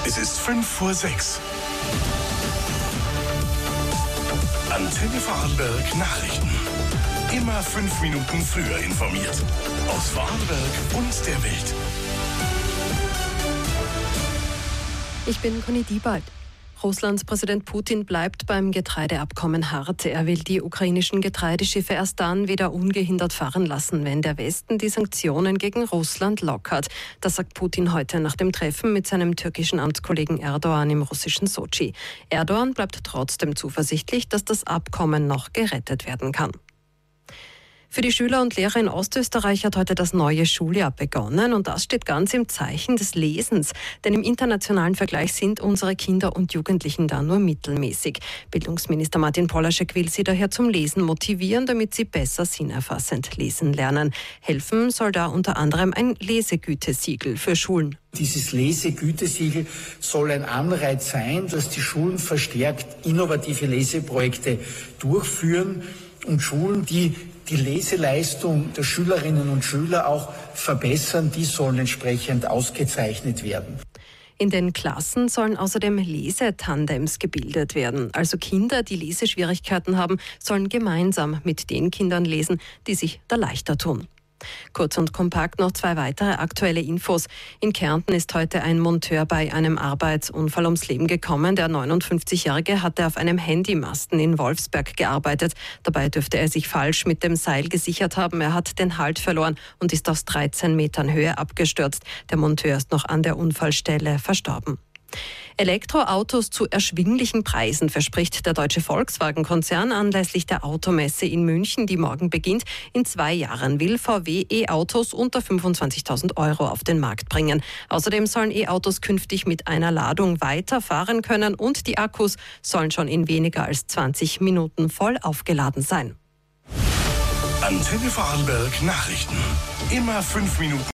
Es ist 5:06 Antenne Vorarlberg Nachrichten. Immer 5 Minuten früher informiert. Aus Vorarlberg und der Welt. Ich bin Conny Diebald. Russlands Präsident Putin bleibt beim Getreideabkommen hart. Er will die ukrainischen Getreideschiffe erst dann wieder ungehindert fahren lassen, wenn der Westen die Sanktionen gegen Russland lockert. Das sagt Putin heute nach dem Treffen mit seinem türkischen Amtskollegen Erdogan im russischen Sotschi. Erdogan bleibt trotzdem zuversichtlich, dass das Abkommen noch gerettet werden kann. Für die Schüler und Lehrer in Ostösterreich hat heute das neue Schuljahr begonnen und das steht ganz im Zeichen des Lesens. Denn im internationalen Vergleich sind unsere Kinder und Jugendlichen da nur mittelmäßig. Bildungsminister Martin Polaschek will sie daher zum Lesen motivieren, damit sie besser sinnerfassend lesen lernen. Helfen soll da unter anderem ein Lesegütesiegel für Schulen. Dieses Lesegütesiegel soll ein Anreiz sein, dass die Schulen verstärkt innovative Leseprojekte durchführen und Schulen, die die Leseleistung der Schülerinnen und Schüler auch verbessern, die sollen entsprechend ausgezeichnet werden. In den Klassen sollen außerdem Lesetandems gebildet werden. Also Kinder, die Leseschwierigkeiten haben, sollen gemeinsam mit den Kindern lesen, die sich da leichter tun. Kurz und kompakt noch 2 weitere aktuelle Infos. In Kärnten ist heute ein Monteur bei einem Arbeitsunfall ums Leben gekommen. Der 59-Jährige hatte auf einem Handymasten in Wolfsberg gearbeitet. Dabei dürfte er sich falsch mit dem Seil gesichert haben. Er hat den Halt verloren und ist aus 13 Metern Höhe abgestürzt. Der Monteur ist noch an der Unfallstelle verstorben. Elektroautos zu erschwinglichen Preisen verspricht der deutsche Volkswagen-Konzern anlässlich der Automesse in München, die morgen beginnt. In 2 Jahren will VW E-Autos unter 25.000 € auf den Markt bringen. Außerdem sollen E-Autos künftig mit einer Ladung weiterfahren können und die Akkus sollen schon in weniger als 20 Minuten voll aufgeladen sein. Antenne Vorarlberg Nachrichten. Immer 5 Minuten